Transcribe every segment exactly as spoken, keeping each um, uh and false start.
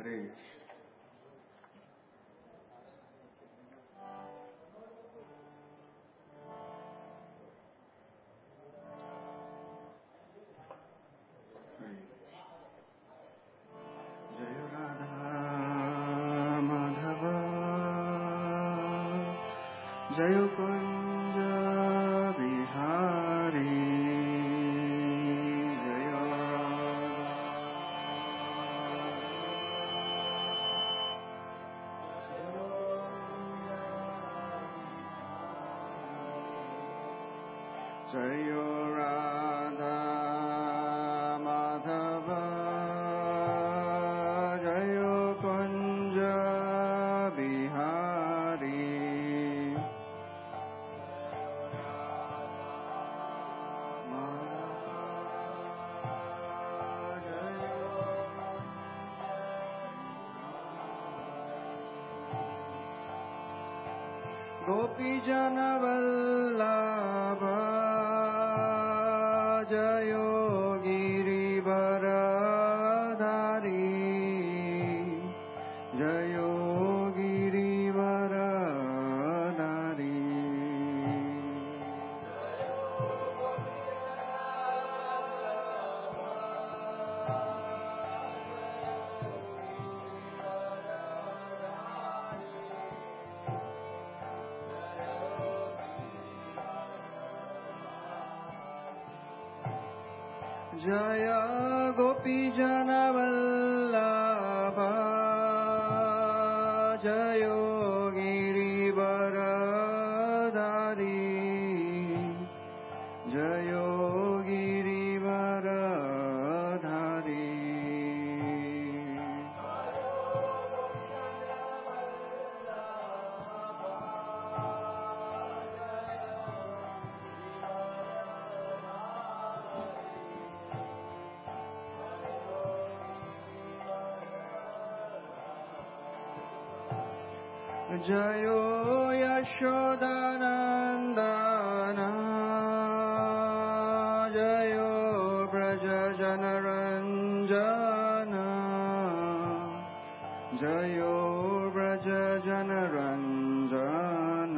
जय गोपी जन वल्लभ जय गिरिवरधारी जय गिरिवरधारी जयो यशोदानन्दन जयो व्रजजनरञ्जन जयो व्रजजनरञ्जन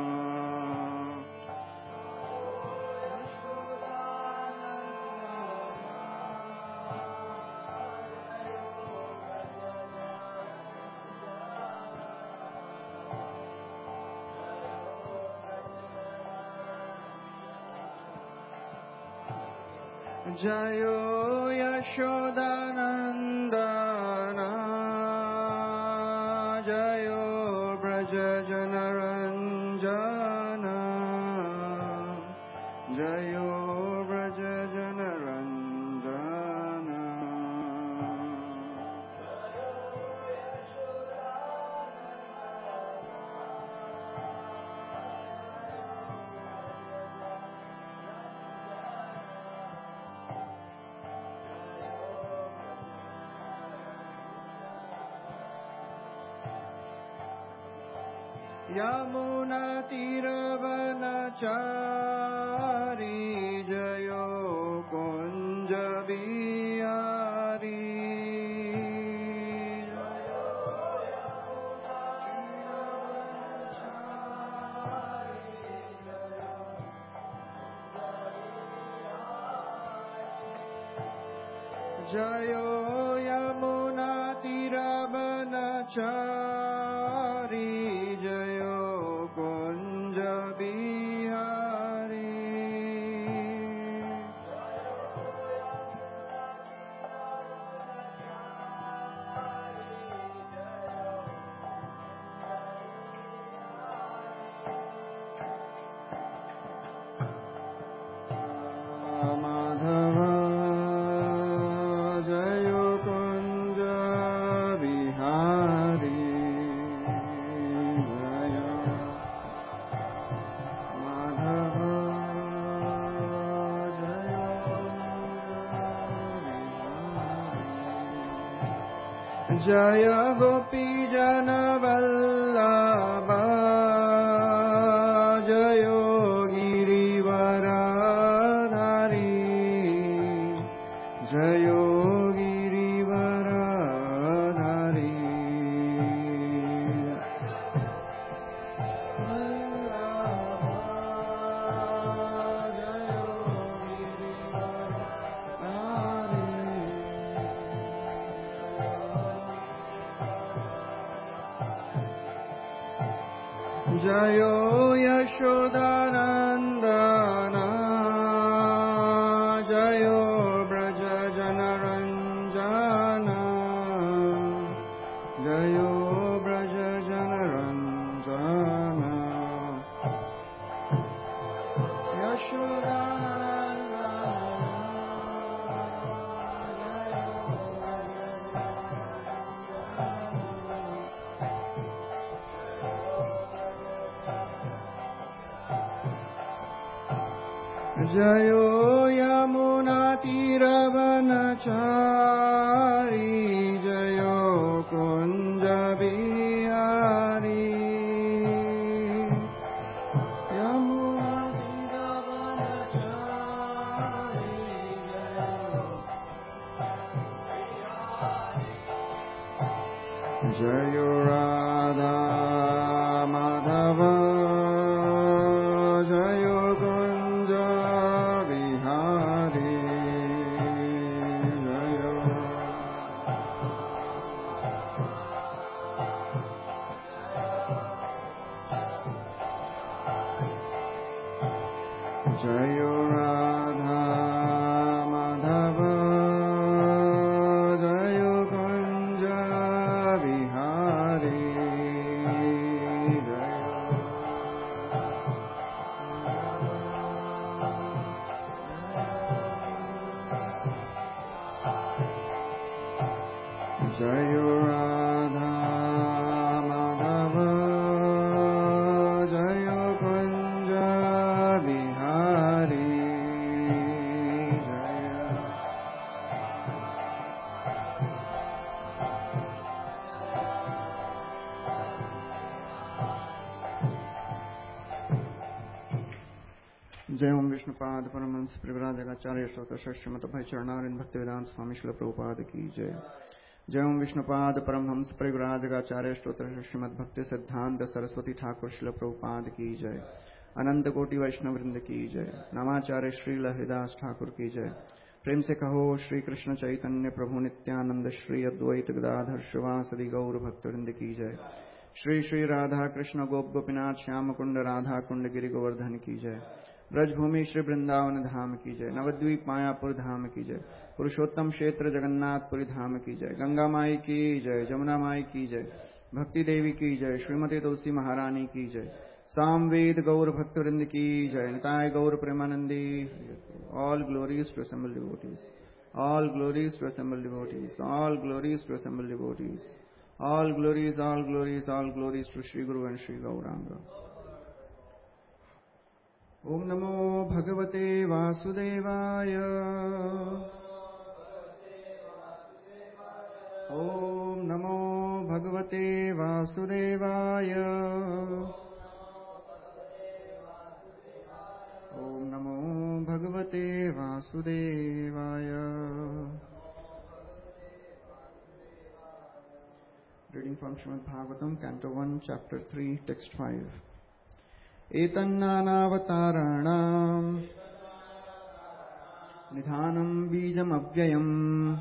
जयो यशोदानन्दन जयो व्रजजनरञ्जन जयो व्रजजनरञ्जन यमुना तीरवनचारी जयो कुंज बिहारी जयो यमुना तीरवनचारी जयो कुंज बिहारी माधव जयो कुंज बिहारी जय गोपी जन वल्लभ जय गिरिवरधारी जय गिरिवरधारी जयो यशोदानन्दन जयो व्रज जनरञ्जन जयो व्रज जनरञ्जन जयो यमुनातीरवनचारी जयो कुञ्ज बिहारी यमुनातीरवनचारी जयो राधा माधव जयो जयो राधा माधव जयो कुञ्ज बिहारी जयो राधा माधव जयो कुञ्ज बिहारी जय ओम विष्णुपाद परमहंस परिव्राजकाचार्य श्रोत श्रीमत भय चरणारिंद भक्ति वेदांत स्वामी श्रील प्रभुपाद की जय। जय ओम विष्णुपाद परमहंस परिव्राजकाचार्य श्रोत श्रीमद भक्ति सिद्धांत सरस्वती ठाकुर श्रील प्रभुपाद की जय। अनंत कोटि वैष्णव वृंद की जय। नामाचार्य श्री लहरिदास ठाकुर की जय। प्रेम से कहो श्री कृष्ण चैतन्य प्रभु नित्यानंद श्री अद्वैत गदाधर शिवासदि गौर भक्तवृंद की जय। श्री श्री राधा कृष्ण गोप गोपीनाथ श्याम कुंड राधा कुंड गिरि गोवर्धन की जय। ब्रजभूमि श्री वृंदावन धाम की जय। नवद्वीप मायापुर धाम की जय। पुरुषोत्तम क्षेत्र जगन्नाथपुरी धाम की जय। गंगा माई की जय। जमुना माई की जय। भक्ति देवी की जय। श्रीमती तुलसी महारानी की जय। सामवेद गौर भक्तवृंद की जय। निताय गौर प्रेमानंदी। All glories to assembled devotees. All glories to assembled devotees. All glories to assembled devotees. All glories all glories all glories to Shri guru and Shri Gaurang. ओम नमो भगवते वासुदेवाय। ओम नमो भगवते वासुदेवाय। ओम नमो भगवते वासुदेवाय। Reading from Srimad Bhagavatam, Canto one, Chapter three, Text five. एतन्नानावताराणाम् निधानम् बीजमव्ययम्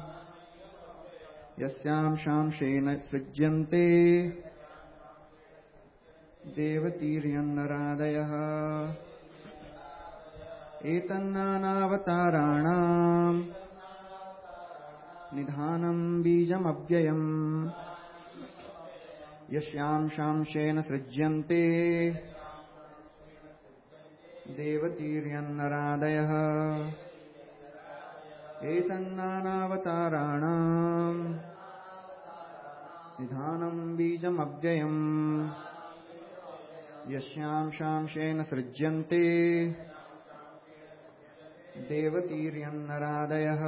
यस्यां शांशेन सृज्यन्ते देवतीर्यन्नरादयः। एतन्नानावताराणाम् निधानम् बीजमव्ययम् यस्यां शांशेन सृज्यन्ते देवतीर्यन्नरादयः। एतन्नानावताराणाम् निधानम् बीजमव्ययम् यस्यां शांशेन सृज्यन्ते देवतीर्यन्नरादयः।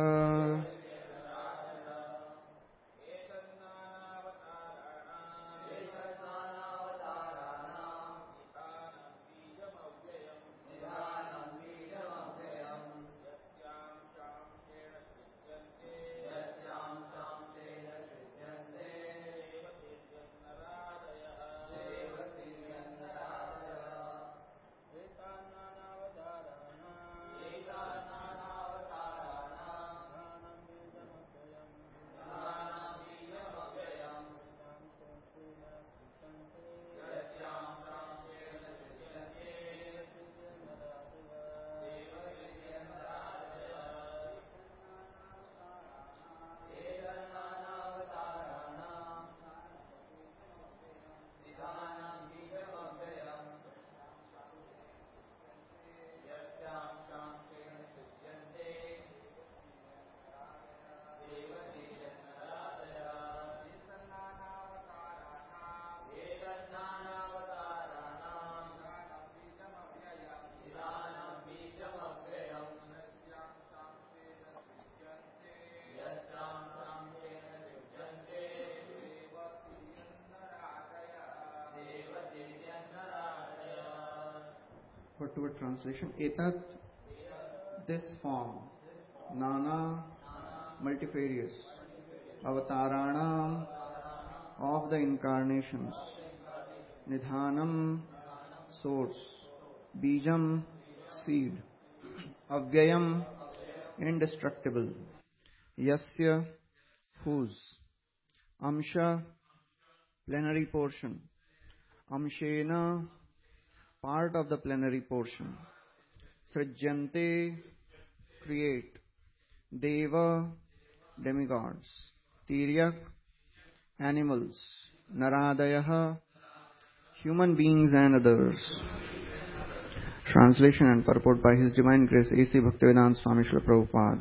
Word to word translation. Etat, this form, nana, multifarious, avataranam, of the incarnations, nidhanam, source, bijam, seed, avyayam, indestructible, yasya, whose, amsha, plenary portion, amshena, part of the plenary portion, srijyante, create, deva, demigods, tiryak, animals, naradayah, human beings and others. Translation and purport by His Divine Grace A C Bhaktivedanta Swami Srila Prabhupada.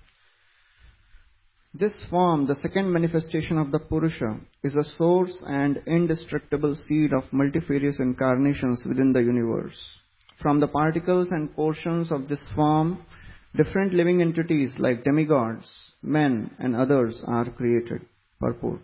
This form, the second manifestation of the Purusha, is a source and indestructible seed of multifarious incarnations within the universe. From the particles and portions of this form, different living entities like demigods, men and others are created. Purport.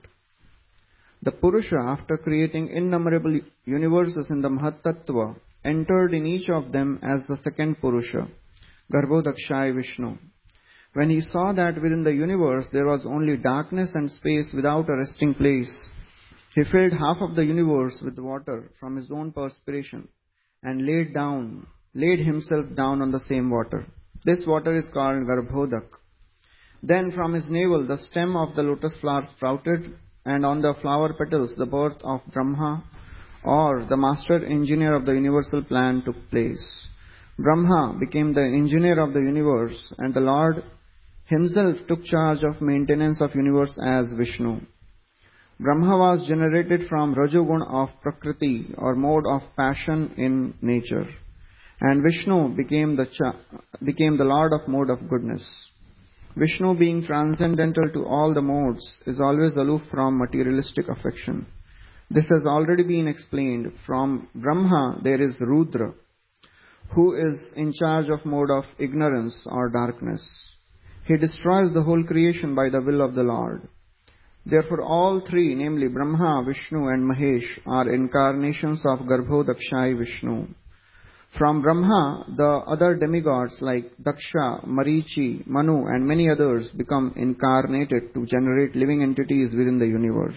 The Purusha, after creating innumerable universes in the Mahatattva, entered in each of them as the second Purusha, Garbhodakshaya Vishnu. When he saw that within the universe there was only darkness and space without a resting place, he filled half of the universe with water from his own perspiration and laid down, laid himself down on the same water. This water is called Garbhodak. Then from his navel the stem of the lotus flower sprouted, and on the flower petals the birth of Brahma, or the master engineer of the universal plan, took place. Brahma became the engineer of the universe, and the Lord himself took charge of maintenance of universe as Vishnu. Brahma was generated from Rajogun of Prakriti, or mode of passion in nature, and Vishnu became the cha- became the Lord of mode of goodness. Vishnu, being transcendental to all the modes, is always aloof from materialistic affection. This has already been explained. From Brahma there is Rudra, who is in charge of mode of ignorance or darkness. He destroys the whole creation by the will of the Lord. Therefore all three, namely Brahma, Vishnu and Mahesh, are incarnations of Garbhodakshaya Vishnu. From Brahma, the other demigods like Daksha, Marichi, Manu and many others become incarnated to generate living entities within the universe.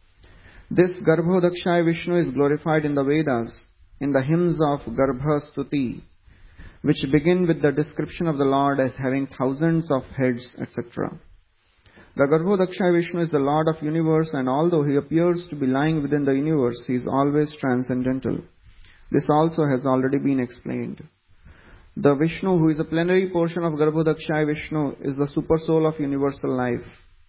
This Garbhodakshaya Vishnu is glorified in the Vedas, in the hymns of Garbha Stuti, which begin with the description of the Lord as having thousands of heads, et cetera. The Garbhodakshaya Vishnu is the Lord of universe, and although he appears to be lying within the universe, he is always transcendental. This also has already been explained. The Vishnu, who is a plenary portion of Garbhodakshaya Vishnu, is the super soul of universal life,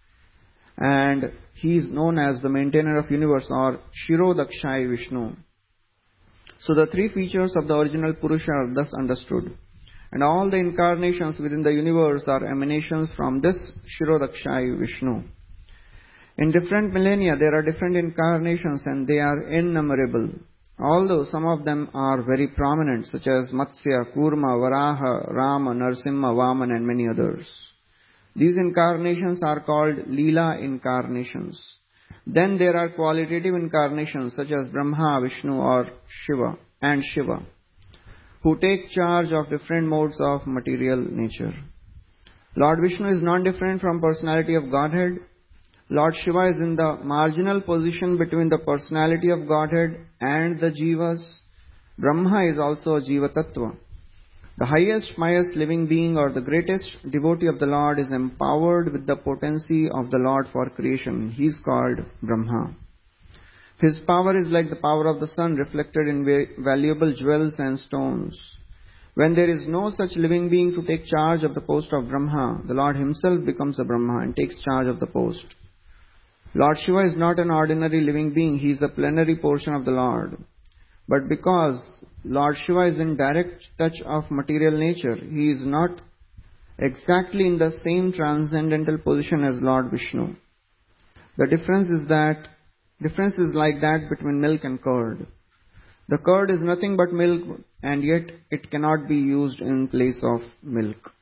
and he is known as the maintainer of universe, or Shirodakshaya Vishnu. So the three features of the original Purusha are thus understood, and all the incarnations within the universe are emanations from this Shirodakshaya Vishnu. In different millennia there are different incarnations, and they are innumerable, although some of them are very prominent, such as Matsya, Kurma, Varaha, Rama, Narsimha, Vaman and many others. These incarnations are called Leela incarnations. Then there are qualitative incarnations such as Brahma, Vishnu or Shiva and Shiva, who take charge of different modes of material nature. Lord Vishnu is not different from personality of Godhead. Lord Shiva is in the marginal position between the personality of Godhead and the Jivas. Brahma is also a Jiva Tattva. The highest, highest living being or the greatest devotee of the Lord is empowered with the potency of the Lord for creation. He is called Brahma. His power is like the power of the sun reflected in valuable jewels and stones. When there is no such living being to take charge of the post of Brahma, the Lord himself becomes a Brahma and takes charge of the post. Lord Shiva is not an ordinary living being. He is a plenary portion of the Lord. But because Lord Shiva is in direct touch of material nature, he is not exactly in the same transcendental position as Lord Vishnu. The difference is that difference is like that between milk and curd. The curd is nothing but milk, and yet it cannot be used in place of milk.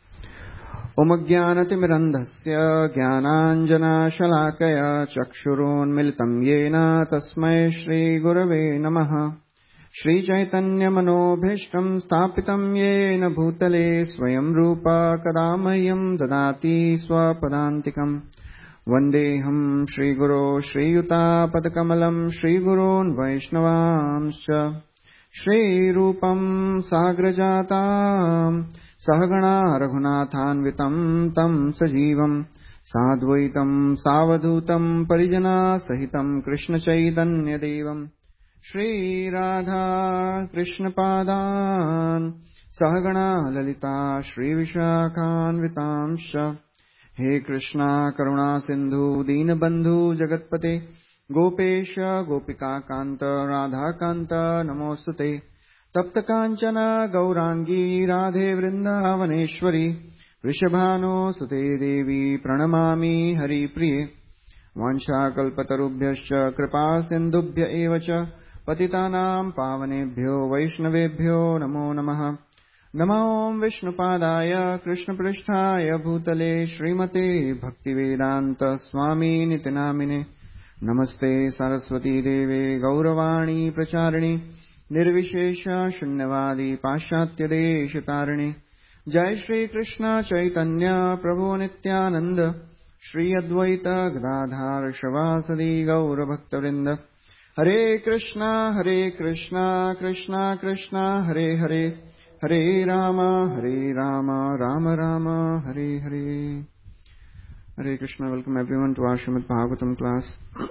Omagyanatimirandhasya Gyananjana Shalakaya Chakshurun Militam Yena Tasmai Shri Gurave Namaha Shri Chaitanya Manobhishtam Sthapitam Yena Bhutale Swayam Rupa Kadamayam Dadati Swapadantikam Vandeham Shri Guru Shri Yuta Padakamalam Shri Gurun Vaishnavamscha Shri Rupam Sagrajatam Sahagana Raghunathanvitam Tam Sajivam Sadvaitam Savadutam Parijana Sahitam Krishna Chaitanya Devam Shri Radha Krishna Padan Sahagana Lalita Shri Vishakhanvitamscha He Krishna Karuna Sindhu Deenabandhu Jagatpate Gopesha Gopika Kanta Radha Kanta Namostute Tapta Kanchana Gaurangi Radhe Vrindavaneshwari Rishabhano Sute Devi Pranamami Hari Priye Vansha Kalpatarubhyascha Kripa Sindubhya Evacha Patitanam Pavanebhyo Vaishnavebhyo Namo Namaha Namo Vishnupadaya Krishna Pristhaya Bhutale Srimate Bhaktivedanta Swami Nitinamine Namaste Saraswati Deve Gauravani Pracharani Nirvishesha Shunyavadi Pashatya Deshatarani Jai Shri Krishna Chaitanya Prabhu Nityananda Shri Advaita Gadadhar Shavasadi Gaura Bhaktavrinda Hare Krishna Hare Krishna Krishna Krishna Hare Hare Hare Rama Hare Rama Rama Rama Hare Hare. Hare Krishna. Welcome everyone to our Srimad Bhagavatam class.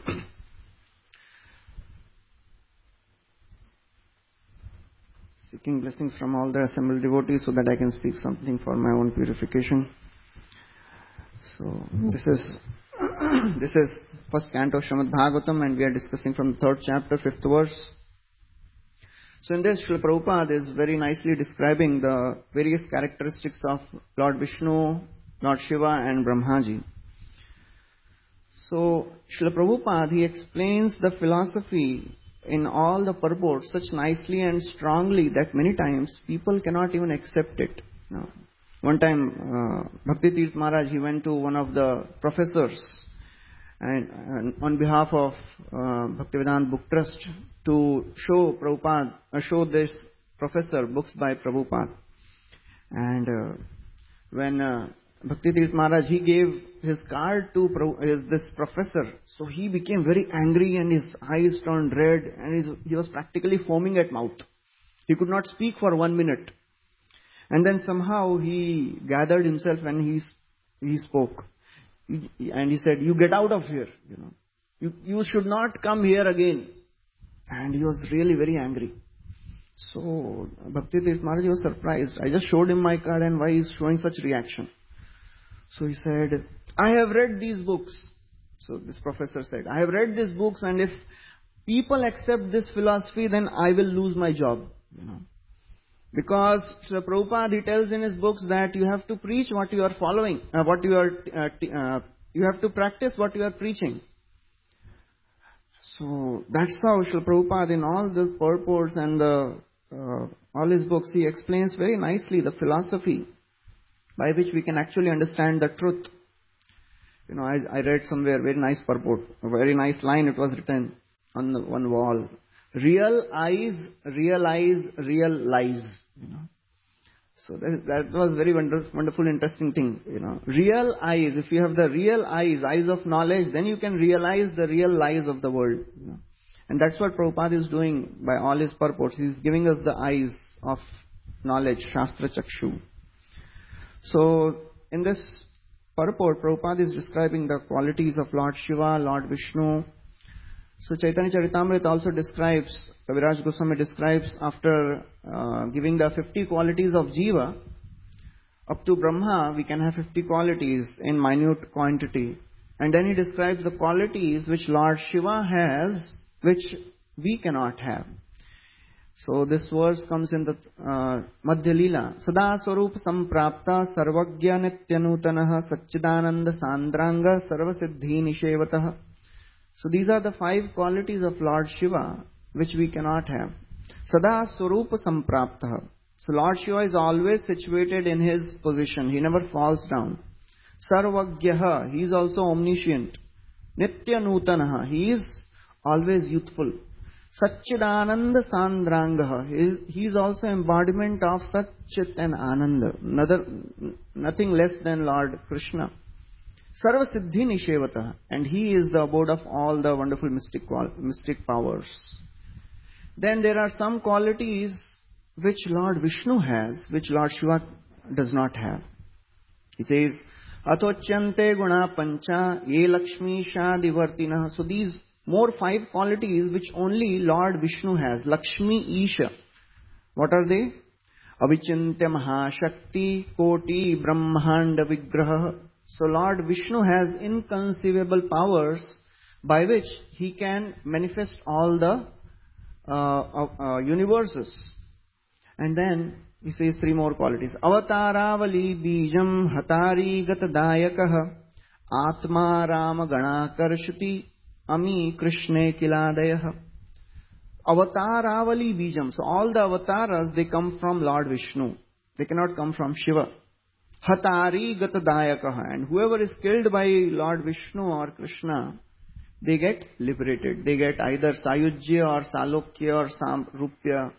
Seeking blessings from all the assembled devotees so that I can speak something for my own purification. So this is this is first canto of Srimad Bhagavatam, and we are discussing from the third chapter, fifth verse. So in this, Srila Prabhupada is very nicely describing the various characteristics of Lord Vishnu, Lord Shiva and Brahmaji. So Srila Prabhupada, he explains the philosophy in all the purports such nicely and strongly that many times people cannot even accept it. No. One time, uh, Bhakti Tirth Maharaj, he went to one of the professors and, and on behalf of uh, Bhaktivedanta Book Trust to show Prabhupada, uh, show this professor books by Prabhupada. And uh, when uh, Bhakti Tirth Maharaj, he gave his card to his, this professor, so he became very angry and his eyes turned red and his, he was practically foaming at mouth. He could not speak for one minute. And then somehow he gathered himself and he, he spoke. And he said, "You get out of here, you know. You, you should not come here again." And he was really very angry. So Bhakti Tirth Maharaj was surprised. I just showed him my card and why he is showing such reaction. So he said, "I have read these books." So this professor said, "I have read these books, and if people accept this philosophy, then I will lose my job, you know. Because Srila Prabhupada, he tells in his books that you have to preach what you are following, uh, what you are, uh, t- uh, you have to practice what you are preaching." So that's how Srila Prabhupada, in all the purports and the, uh, all his books, he explains very nicely the philosophy by which we can actually understand the truth. You know, I, I read somewhere very nice purport, a very nice line. It was written on the one wall: "Real eyes realize real lies." You know, so that, that was very wonderful, wonderful, interesting thing. You know, real eyes. If you have the real eyes, eyes of knowledge, then you can realize the real lies of the world. You know, and that's what Prabhupada is doing by all his purports. He is giving us the eyes of knowledge, Shastra Chakshu. So in this purport, Prabhupada is describing the qualities of Lord Shiva, Lord Vishnu. So Chaitanya Charitamrita also describes, Kaviraj Goswami describes, after uh, giving the fifty qualities of Jiva, up to Brahma we can have fifty qualities in minute quantity. And then he describes the qualities which Lord Shiva has, which we cannot have. So this verse comes in the uh, Madhya Leela. Sada Swarup Samprapta Sarvagya Nityanutanaha Satchidananda Sandranga Sarvasiddhi Nishevataha. So these are the five qualities of Lord Shiva which we cannot have. Sada Swarupa Samprapta. So Lord Shiva is always situated in his position. He never falls down. Sarvagyaha. He is also omniscient. Nityanutanaha. He is always youthful. Satchidananda Sandrangaha. He is also embodiment of Satchit and Ananda. Another, nothing less than Lord Krishna. Sarva Siddhi Nishevata. And he is the abode of all the wonderful mystic, mystic powers. Then there are some qualities which Lord Vishnu has, which Lord Shiva does not have. He says, Atochyante guna pancha ye lakshmi shadivartina. So these more five qualities which only Lord Vishnu has. Lakshmi Isha. What are they? Avichintya Mahashakti Koti Brahmanda Vigraha. So Lord Vishnu has inconceivable powers by which he can manifest all the uh, uh, universes. And then he says three more qualities. Avataravali Bijam Hatari Gatadayakaha Atma Rama Ganakarshati Ami Krishne Kiladayaha. Avataravali Bijam. So all the avatars, they come from Lord Vishnu. They cannot come from Shiva. Hatari Gatadayakaha. And whoever is killed by Lord Vishnu or Krishna, they get liberated. They get either Sayujya or Salokya or Samrupya.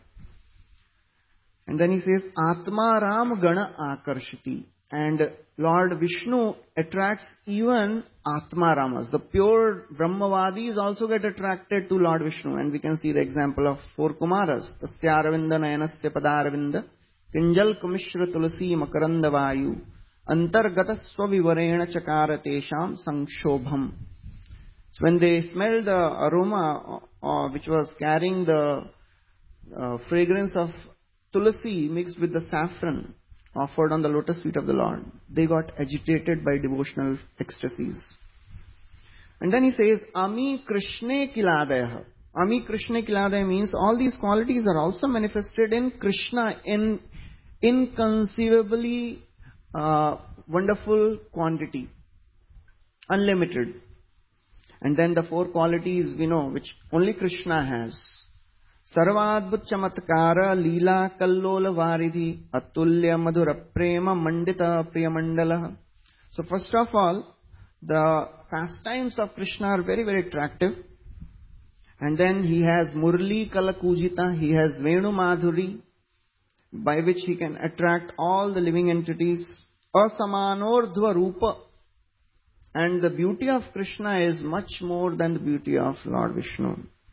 And then he says, Atma Ram Gana Akarshati. And Lord Vishnu attracts even Atma Ramas. The pure Brahmavadis also get attracted to Lord Vishnu. And we can see the example of four Kumaras. Tasya Aravinda Nayanasya Padaravinda Kinjal Kumishra Tulasi Makaranda Vayu Antargata Swavivarena Chakara Tesham Sanshobham. So when they smelled the aroma uh, which was carrying the uh, fragrance of Tulasi mixed with the saffron offered on the lotus feet of the Lord, they got agitated by devotional ecstasies. And then he says, Ami Krishne Kiladaya. Ami Krishne Kiladaya means all these qualities are also manifested in Krishna in inconceivably uh, wonderful quantity, unlimited. And then the four qualities we know which only Krishna has. Sarvadbhut Chamatkara Leela Kallola Varidhi Atulya Madhura Prema Mandita Priyamandala. So first of all, the pastimes of Krishna are very, very attractive. And then he has Murli Kalakujita, he has Venu Madhuri, by which he can attract all the living entities. Asamanordhva Rupa. And the beauty of Krishna is much more than the beauty of Lord Vishnu.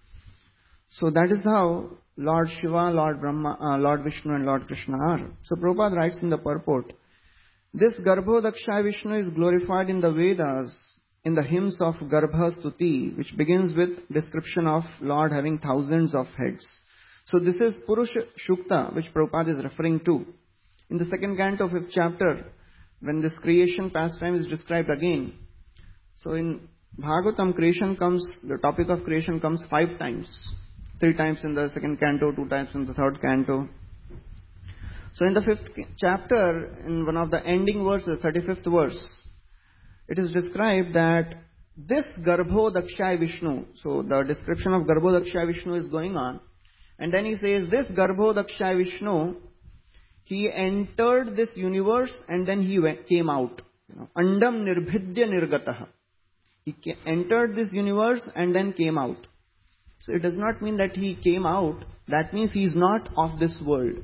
So that is how Lord Shiva, Lord Brahma, uh, Lord Vishnu and Lord Krishna are. So Prabhupada writes in the purport, this Garbhodakshaya Vishnu is glorified in the Vedas, in the hymns of Garbha Stuti, which begins with description of Lord having thousands of heads. So this is Purusha Shukta, which Prabhupada is referring to. In the second canto, fifth chapter, when this creation pastime is described again. So in Bhagavatam, creation comes, the topic of creation comes five times. Three times in the second canto, two times in the third canto. So in the fifth chapter, in one of the ending verses, thirty-fifth verse, it is described that this Garbhodakshaya Vishnu, so the description of Garbhodakshaya Vishnu is going on. And then he says, this Garbhodakshaya Vishnu, he entered this universe and then he went, came out. You know, Andam Nirbhidya Nirgataha. He entered this universe and then came out. So it does not mean that he came out. That means he is not of this world.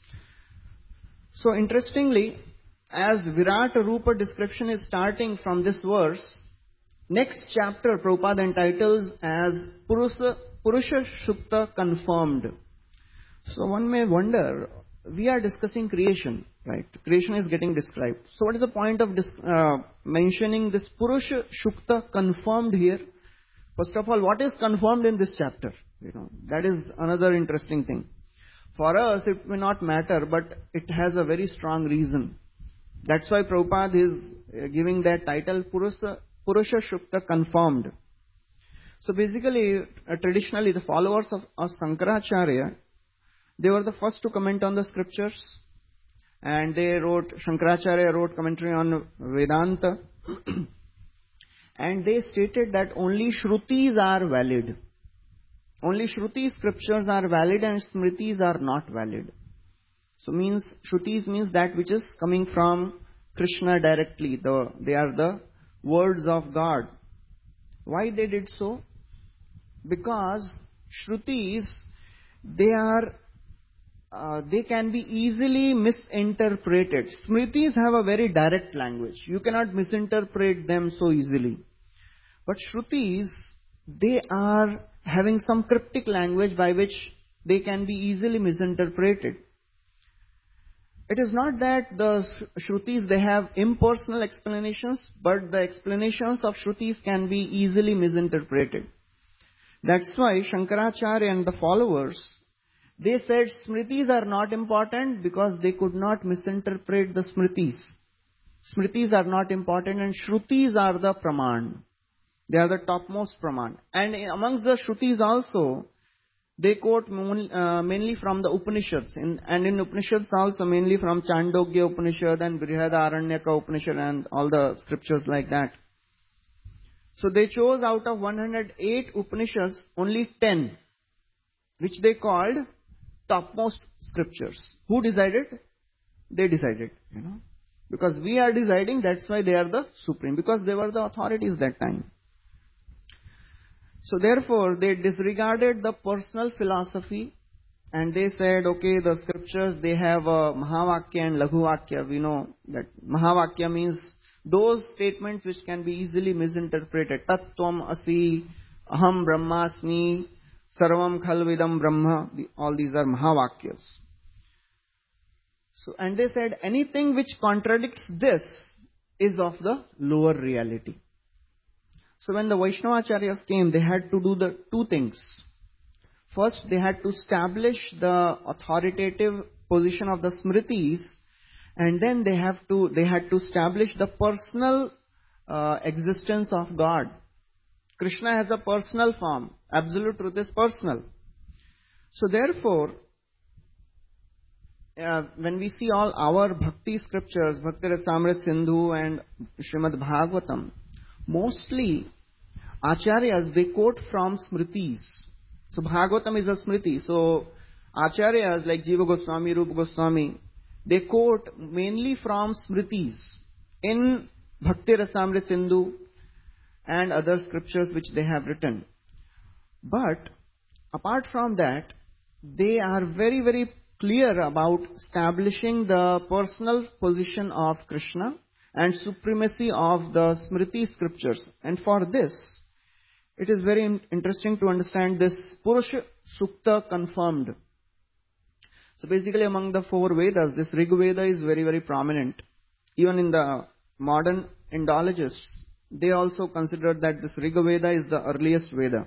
So interestingly, as Virat Rupa description is starting from this verse, next chapter Prabhupada entitles as Purusha, Purusha Shukta Confirmed. So one may wonder, we are discussing creation, right? Creation is getting described. So what is the point of dis- uh, mentioning this Purusha Shukta Confirmed here? First of all, what is confirmed in this chapter? You know, that is another interesting thing. For us, it may not matter, but it has a very strong reason. That's why Prabhupada is giving that title, Purusha, Purusha Shukta Confirmed. So basically, uh, traditionally, the followers of, of Shankaracharya, they were the first to comment on the scriptures. And they wrote, Shankaracharya wrote commentary on Vedanta. And they stated that only Shrutis are valid. Only Shruti scriptures are valid and Smritis are not valid. So means, Shrutis means that which is coming from Krishna directly. The, they are the words of God. Why they did so? Because Shrutis, they are, uh, they can be easily misinterpreted. Smritis have a very direct language. You cannot misinterpret them so easily. But Shrutis, they are having some cryptic language by which they can be easily misinterpreted. It is not that the Shrutis, they have impersonal explanations, but the explanations of Shrutis can be easily misinterpreted. That's why Shankaracharya and the followers, they said Smritis are not important because they could not misinterpret the Smritis. Smritis are not important and Shrutis are the Praman. They are the topmost Praman. And amongst the Shrutis also, they quote uh, mainly from the Upanishads, in, and in Upanishads also mainly from Chandogya Upanishad and Brihadaranyaka Upanishad and all the scriptures like that. So they chose out of one hundred eight Upanishads only ten, which they called topmost scriptures. Who decided? They decided, you know. Because we are deciding, that's why they are the supreme, because they were the authorities that time. So therefore, they disregarded the personal philosophy and they said, okay, the scriptures, they have a Mahavakya and Laghuvakya. We know that Mahavakya means those statements which can be easily misinterpreted. Tattvam asi, aham brahmasmi, sarvam khalvidam brahma. All these are Mahavakyas. So, and they said anything which contradicts this is of the lower reality. So when the Vaishnavacharyas came, they had to do the two things. First, they had to establish the authoritative position of the Smritis, and then they have to they had to establish the personal uh, existence of God. Krishna has a personal form. Absolute truth is personal. So therefore, uh, when we see all our bhakti scriptures, Bhakti Rasamrit Sindhu and Srimad Bhagavatam, mostly Acharyas, they quote from Smritis. So Bhagavatam is a Smriti. So Acharyas like Jiva Goswami, Rupa Goswami, they quote mainly from Smritis in Bhakti Rasamrit Sindhu and other scriptures which they have written. But apart from that, they are very, very clear about establishing the personal position of Krishna and supremacy of the Smriti scriptures. And for this, it is very interesting to understand this Purusha Sukta confirmed. So basically among the four Vedas, this Rig Veda is very, very prominent. Even in the modern Indologists, they also consider that this Rig Veda is the earliest Veda.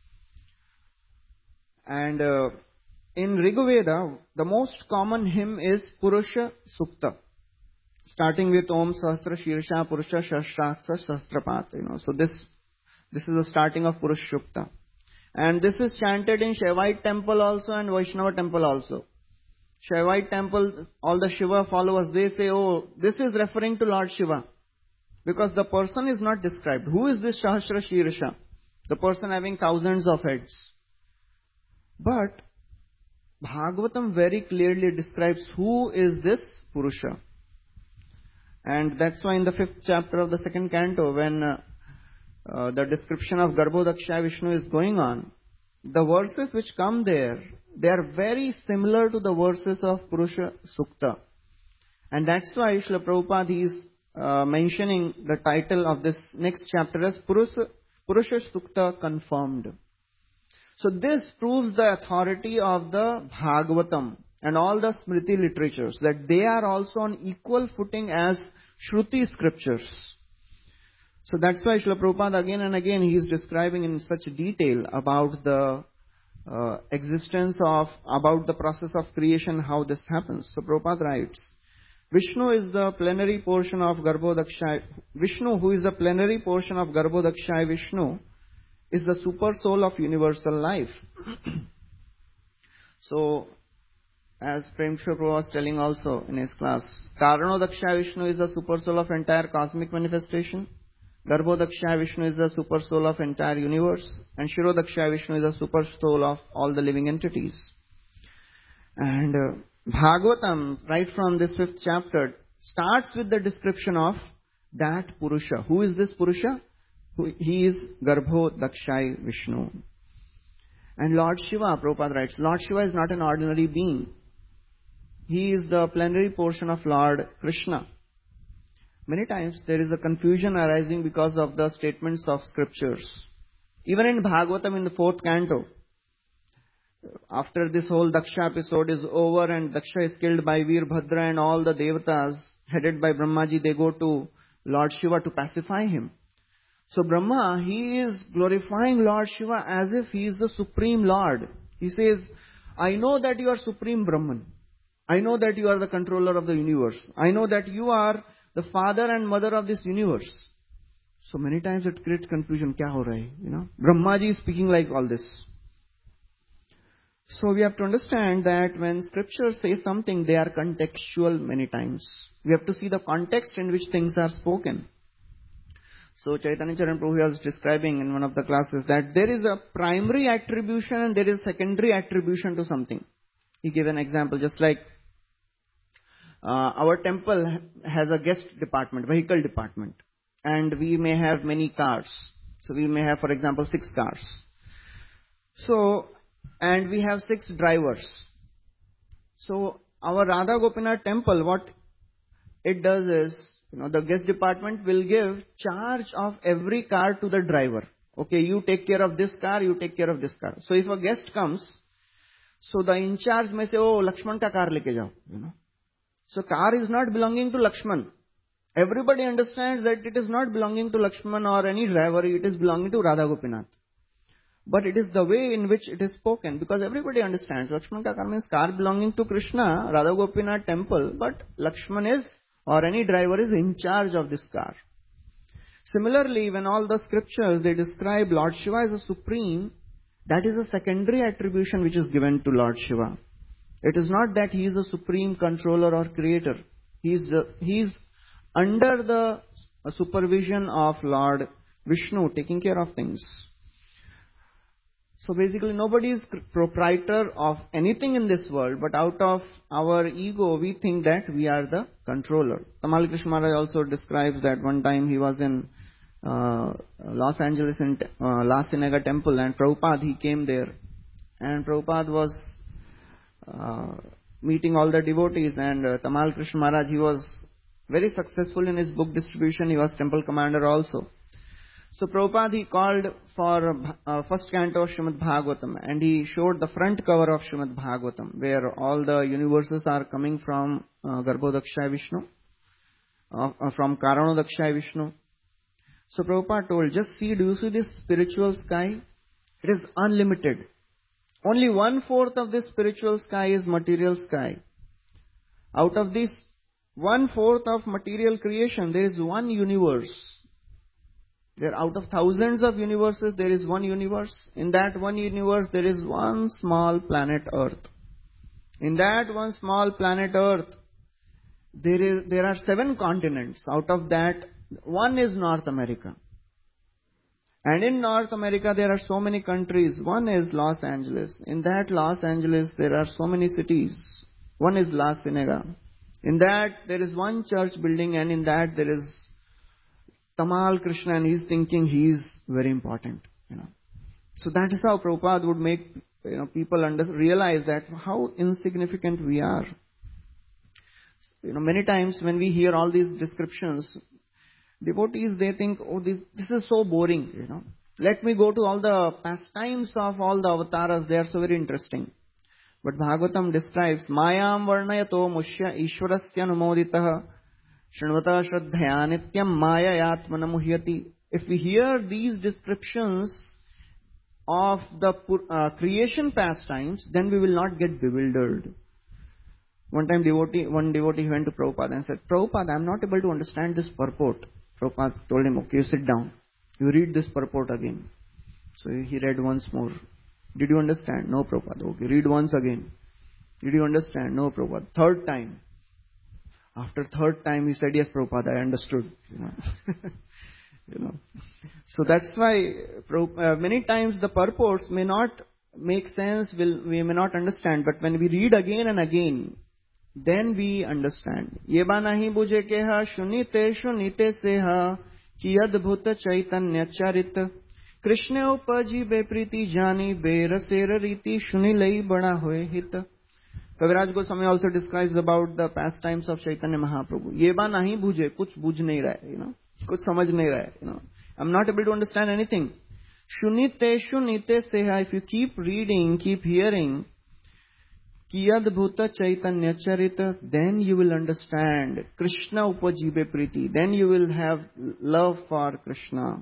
And uh, in Rig Veda, the most common hymn is Purusha Sukta, starting with Om Sahasra Shirsha Purusha Shastratsa Sahasrapat. You know, so this this is the starting of Purusha Sukta, and this is chanted in Shaivite temple also and Vaishnava temple also. Shaivite temple, all the Shiva followers, they say, oh, this is referring to Lord Shiva, because the person is not described. Who is this Sahasra Shirsha? The person having thousands of heads. But Bhagavatam very clearly describes who is this Purusha. And that's why in the fifth chapter of the second canto, when uh, uh, the description of Garbhodakshaya Vishnu is going on, the verses which come there, they are very similar to the verses of Purusha Sukta. And that's why Srila Prabhupada is uh, mentioning the title of this next chapter as Purusha, Purusha Sukta Confirmed. So this proves the authority of the Bhagavatam and all the Smriti literatures, that they are also on equal footing as Shruti scriptures. So that's why Srila Prabhupada again and again he is describing in such detail about the uh, existence of, about the process of creation, how this happens. So Prabhupada writes, Vishnu is the plenary portion of Garbhodakshaya, Vishnu who is the plenary portion of Garbhodakshaya Vishnu is the super soul of universal life. So, as Prem Chopra was telling also in his class, Karanodakshaya Vishnu is the super soul of entire cosmic manifestation. Garbhodakshaya Vishnu is the super soul of entire universe. And Shirodakshaya Vishnu is the super soul of all the living entities. And uh, Bhagavatam, right from this fifth chapter, starts with the description of that Purusha. Who is this Purusha? He is Garbhodakshaya Vishnu. And Lord Shiva, Prabhupada writes, Lord Shiva is not an ordinary being. He is the plenary portion of Lord Krishna. Many times there is a confusion arising because of the statements of scriptures. Even in Bhagavatam in the fourth canto, after this whole Daksha episode is over and Daksha is killed by Veerbhadra and all the devatas headed by Brahmaji, they go to Lord Shiva to pacify him. So Brahma, he is glorifying Lord Shiva as if he is the Supreme Lord. He says, I know that you are Supreme Brahman. I know that you are the controller of the universe. I know that you are the father and mother of this universe. So many times it creates confusion. Kya ho raha hai? You know, Brahmaji is speaking like all this. So we have to understand that when scriptures say something, they are contextual many times. We have to see the context in which things are spoken. So Chaitanya Charan Prabhu was describing in one of the classes that there is a primary attribution and there is secondary attribution to something. He gave an example, just like uh, our temple has a guest department, vehicle department, and we may have many cars. So we may have, for example, six cars. So, and we have six drivers. So our Radha Gopinath temple, what it does is, you know, the guest department will give charge of every car to the driver. Okay, you take care of this car, you take care of this car. So if a guest comes, so the in charge may say, oh, Lakshman ka car leke jao, you know. So car is not belonging to Lakshman. Everybody understands that it is not belonging to Lakshman or any driver, it is belonging to Radha Gopinath. But it is the way in which it is spoken, because everybody understands Lakshman ka car means car belonging to Krishna, Radha Gopinath temple, but Lakshman is or any driver is in charge of this car. Similarly, when all the scriptures, they describe Lord Shiva as a supreme, that is a secondary attribution which is given to Lord Shiva. It is not that he is a supreme controller or creator. He is, uh, he is under the supervision of Lord Vishnu, taking care of things. So basically nobody is proprietor of anything in this world, but out of our ego we think that we are the controller. Tamal Krishna Maharaj also describes that one time he was in uh, Los Angeles in uh, La Cienega temple, and Prabhupada, he came there, and Prabhupada was uh, meeting all the devotees, and uh, Tamal Krishna Maharaj, he was very successful in his book distribution. He was temple commander also. So Prabhupada, he called for uh, first canto of Srimad Bhagavatam, and he showed the front cover of Srimad Bhagavatam, where all the universes are coming from uh, Garbhodakshaya Vishnu, uh, uh, from Karanodakshaya Vishnu. So Prabhupada told, just see, do you see this spiritual sky? It is unlimited. Only one-fourth of this spiritual sky is material sky. Out of this one-fourth of material creation, there is one universe. There, out of thousands of universes, there is one universe. In that one universe, there is one small planet Earth. In that one small planet Earth, there is there are seven continents. Out of that, one is North America. And in North America, there are so many countries. One is Los Angeles. In that Los Angeles, there are so many cities. One is La Cienega. In that, there is one church building, and in that, there is Tamal Krishna, and he's thinking he is very important, you know. So that is how Prabhupada would make, you know, people under, realize that how insignificant we are. You know, many times when we hear all these descriptions, devotees, they think, oh, this, this is so boring, you know. Let me go to all the pastimes of all the avatars, they are so very interesting. But Bhagavatam describes, Mayam varnayato mushya ishwarasya numoditaha Shrunvata Shraddhaya Nityam Maya Yatmana Muhyati. If we hear these descriptions of the uh, creation pastimes, then we will not get bewildered. One time devotee, one devotee went to Prabhupada and said, Prabhupada, I am not able to understand this purport. Prabhupada told him, okay, you sit down. You read this purport again. So he read once more. Did you understand? No, Prabhupada. Okay, read once again. Did you understand? No, Prabhupada. Third time. After third time, he said, yes, Prabhupada, I understood. You know, you know. So that's why uh, many times the purports may not make sense, will we may not understand. But when we read again and again, then we understand. Yeba nahi buje keha shunite shunite seha ki adbhuta chaitanya charit Krishna upaji be priti jani be rasera riti shuni lai bada hoye hit. Kaviraj Goswami also describes about the pastimes of Chaitanya Mahaprabhu. Ye ba nahi bujhe, kuch buj nahi raha hai, you know, kuch samajh nahi raha hai, you know. I'm not able to understand anything. Shunite shunite seha, if you keep reading, keep hearing, Kiyad bhuta Chaitanya charita, then you will understand Krishna upajibe priti, then you will have love for Krishna.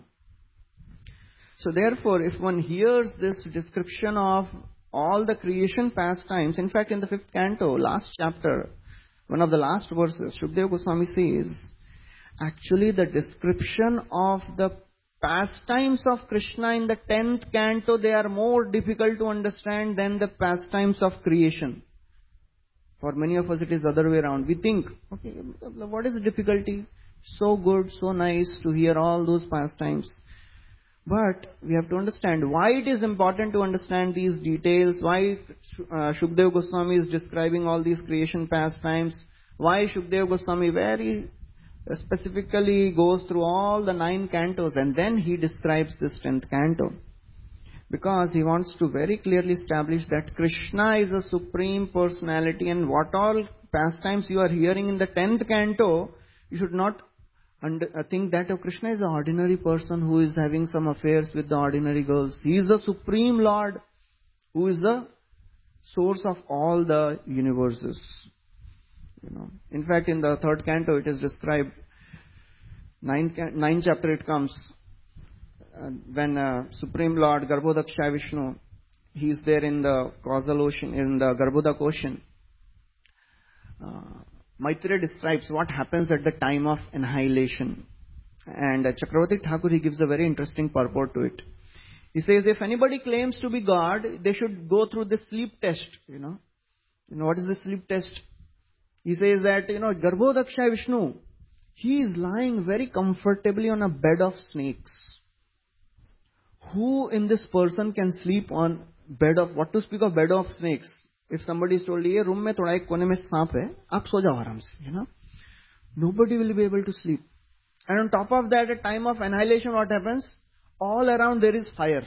So therefore, if one hears this description of all the creation pastimes, in fact in the fifth canto, last chapter, one of the last verses, Shukadeva Goswami says, actually the description of the pastimes of Krishna in the tenth canto, they are more difficult to understand than the pastimes of creation. For many of us it is the other way around. We think, okay, what is the difficulty? So good, so nice to hear all those pastimes. But we have to understand why it is important to understand these details, why uh, Shukadeva Goswami is describing all these creation pastimes, why Shukadeva Goswami very specifically goes through all the nine cantos and then he describes this tenth canto. Because he wants to very clearly establish that Krishna is a supreme personality, and what all pastimes you are hearing in the tenth canto, you should not And I think that oh, Krishna is an ordinary person who is having some affairs with the ordinary girls. He is the Supreme Lord who is the source of all the universes. You know. In fact, in the third canto it is described, ninth, ninth chapter it comes, uh, when uh, Supreme Lord Garbhodaksha Vishnu, he is there in the causal ocean, in the Garbhodak ocean. Uh, Maitreya describes what happens at the time of annihilation. And uh, Chakravarti Thakur, he gives a very interesting purport to it. He says, if anybody claims to be God, they should go through the sleep test, you know. You know, what is the sleep test? He says that, you know, Garbhodaksha Vishnu, he is lying very comfortably on a bed of snakes. Who in this person can sleep on bed of, what to speak of bed of snakes? If somebody is told, ye room mein thoda ek kone mein saap hai, aap so jao aaram se, you know. Nobody will be able to sleep. And on top of that, at time of annihilation, what happens? All around there is fire.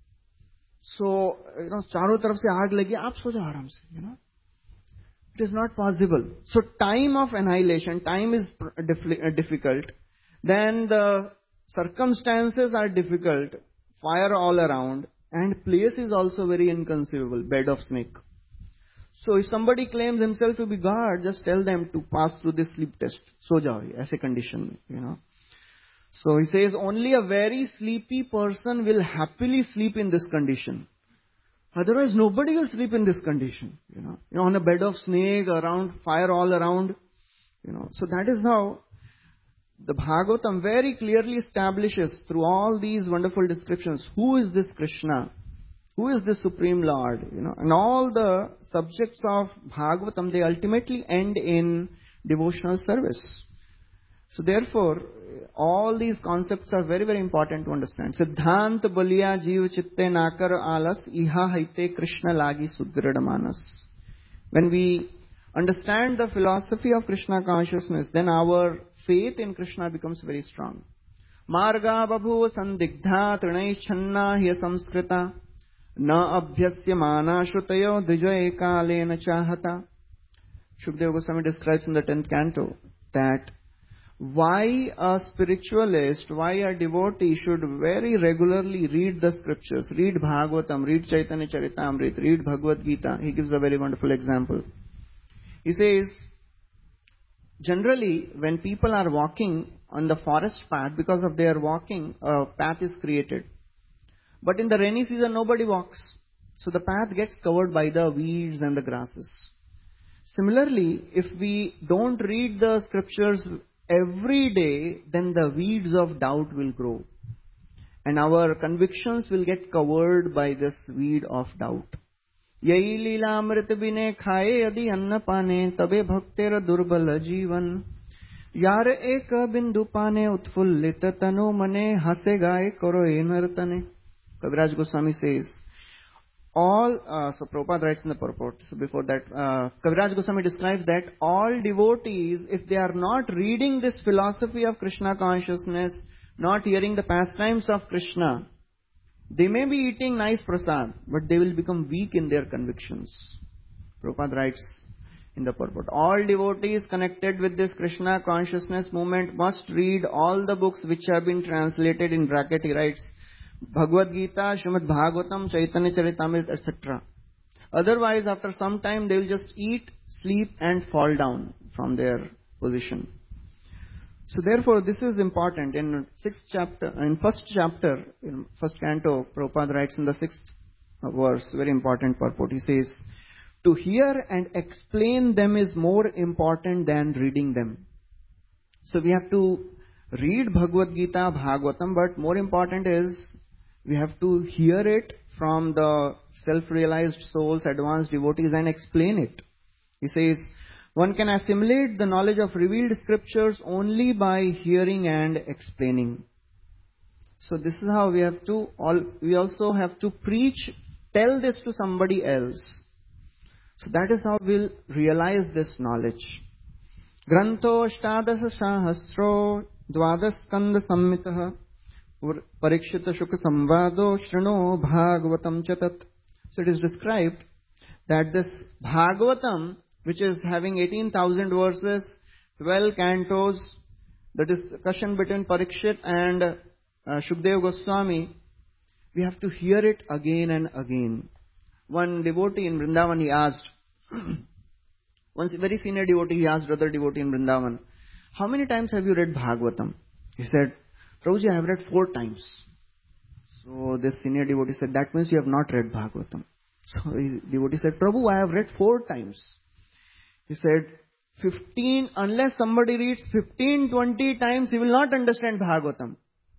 So, you know, charo taraf se aag lagi, aap so jao aaram se, you know. It is not possible. So, time of annihilation, time is difficult. Then the circumstances are difficult. Fire all around. And place is also very inconceivable. Bed of snake. So if somebody claims himself to be God, just tell them to pass through this sleep test. So jao, as a condition, you know. So he says only a very sleepy person will happily sleep in this condition. Otherwise nobody will sleep in this condition, you know. You know, on a bed of snake, around, fire all around, you know. So that is how the Bhagavatam very clearly establishes through all these wonderful descriptions, who is this Krishna? Who is the Supreme Lord? You know, and all the subjects of Bhagavatam, they ultimately end in devotional service. So therefore, all these concepts are very, very important to understand. Siddhant baliya jeev chitte nakar alas iha haite Krishna lagi suddrida manas. When we understand the philosophy of Krishna consciousness, then our faith in Krishna becomes very strong. Marga babhuva sandigdha trinai channa hiya samskrita. Na abhyasya mana shrutayo dvijay kalena chahata. Shukadeva Goswami describes in the tenth canto that why a spiritualist, why a devotee should very regularly read the scriptures, read Bhagavatam, read Chaitanya Charitamrita, read Bhagavad Gita. He gives a very wonderful example. He says, generally when people are walking on the forest path, because of their walking, a path is created. But in the rainy season, nobody walks. So the path gets covered by the weeds and the grasses. Similarly, if we don't read the scriptures every day, then the weeds of doubt will grow. And our convictions will get covered by this weed of doubt. Yahi leela amrit bine khaye adi anna pane tabe bhaktera durbala jivan. Yar ek bindu pane utfullita tanu mane hase gaye karo e nartane. Kaviraj Goswami says, all, uh, so Prabhupada writes in the purport, so before that, uh, Kaviraj Goswami describes that all devotees, if they are not reading this philosophy of Krishna consciousness, not hearing the pastimes of Krishna, They may be eating nice prasad, but they will become weak in their convictions. Prabhupada writes in the purport, all devotees connected with this Krishna consciousness movement must read all the books which have been translated. In bracket he writes Bhagavad Gita, Srimad Bhagavatam, Chaitanya Charitamrita, et cetera. Otherwise, after some time, they will just eat, sleep and fall down from their position. So therefore, this is important. In sixth chapter, in first chapter, in first canto, Prabhupada writes in the sixth verse, very important purport. He says, to hear and explain them is more important than reading them. So we have to read Bhagavad Gita, Bhagavatam, but more important is we have to hear it from the self-realized souls, advanced devotees, and explain it. He says, one can assimilate the knowledge of revealed scriptures only by hearing and explaining. So this is how we have to, all, we also have to preach, tell this to somebody else. So that is how we'll realize this knowledge. Granto Shtadasa Sahasro Dvadas Skanda Sammitaha Parikshita Shuka Samvado Shrino Bhagavatam Chatat. So it is described that this Bhagavatam, which is having eighteen thousand verses, twelve cantos, the discussion between Parikshit and uh, Shukdev Goswami, we have to hear it again and again. One devotee in Vrindavan, he asked, one very senior devotee, he asked other devotee in Vrindavan, how many times have you read Bhagavatam? He said, Prabhuji, I have read four times. So this senior devotee said, that means you have not read Bhagavatam. So the devotee said, Prabhu, I have read four times. He said, fifteen, unless somebody reads fifteen, twenty times, he will not understand Bhagavatam.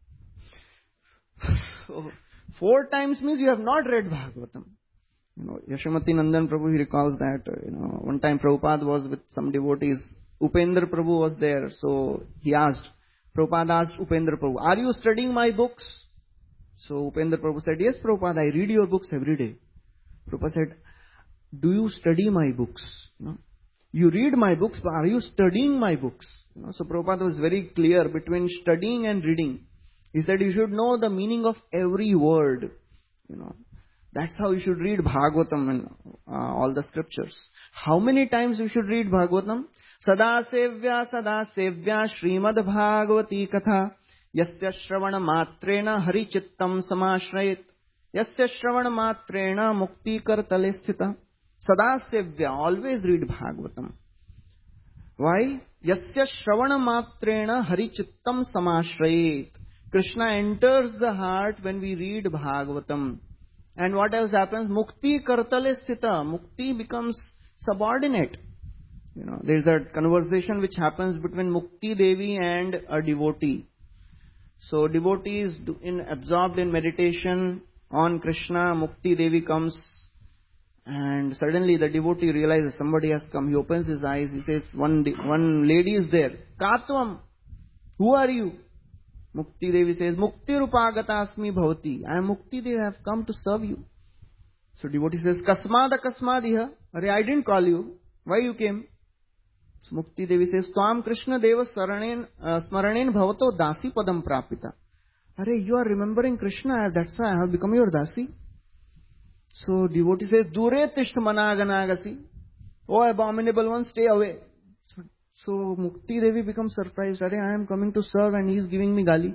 So, four times means you have not read Bhagavatam. You know, Yashamati Nandan Prabhu, he recalls that, uh, you know, one time Prabhupada was with some devotees. Upendra Prabhu was there. So he asked, Prabhupada asked Upendra Prabhu, are you studying my books? So Upendra Prabhu said, yes, Prabhupada, I read your books every day. Prabhupada said, do you study my books? You know, you read my books, but are you studying my books? You know, so Prabhupada was very clear between studying and reading. He said, you should know the meaning of every word. You know, that's how you should read Bhagavatam and uh, all the scriptures. How many times you should read Bhagavatam? Sada sevya, sada sevya, Srimad Bhagavati Katha, yasya shravana matrena hari chittam samashrayit, yasya shravana matrena mukti kartale sthita. Sada sevya, always read Bhagavatam. Why? Yasya shravana matrena hari chittam samashrayit. Krishna enters the heart when we read Bhagavatam. And what else happens? Mukti kartale sthita. Mukti becomes subordinate. You know, there is a conversation which happens between Mukti Devi and a devotee. So devotee is in, absorbed in meditation on Krishna. Mukti Devi comes and suddenly the devotee realizes somebody has come. He opens his eyes. He says, one, one lady is there. Katvam, who are you? Mukti Devi says, Mukti Rupagata Asmi Bhavati. I am Mukti Devi, I have come to serve you. So devotee says, Kasmada Kasmadiha. Arey, I didn't call you. Why you came? So Mukti Devi says, Tvam Krishna Deva Smaranen Bhavato Dasi Padam Prapita. Arey, you are remembering Krishna, that's why I have become your Dasi. So devotee says, Dure Tisht Managanagasi. Oh abominable one, stay away. So, so Mukti Devi becomes surprised. Arey, I am coming to serve and he is giving me gali.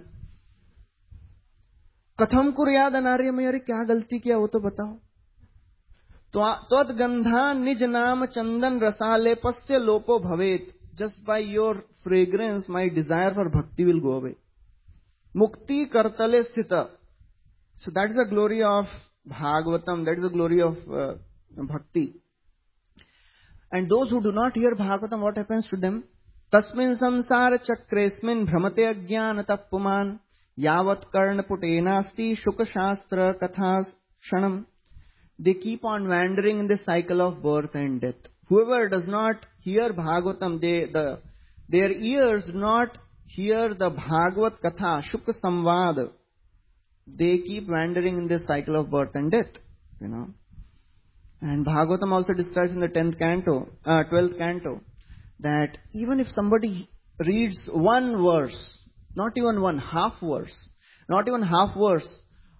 Katham kuryad anarya mein, arey kya galti kiya wo to batao. Twat gandha nij naam chandan rasale pasya lopo bhavet. Just by your fragrance, my desire for bhakti will go away. Mukti kartale sthita. So that is the glory of Bhagavatam. That is the glory of uh, bhakti. And those who do not hear Bhagavatam, what happens to them? Tasmin samsara chakresmin bhramate ajnana tappuman yavat karna putenasti shuka shastra kathas shanam. They keep on wandering in this cycle of birth and death. Whoever does not hear Bhagavatam, they, the, their ears do not hear the Bhagavat Katha, Shukha Samvad. They keep wandering in this cycle of birth and death. You know. And Bhagavatam also describes in the tenth canto, uh, twelfth canto, that even if somebody reads one verse, not even one, half verse, not even half verse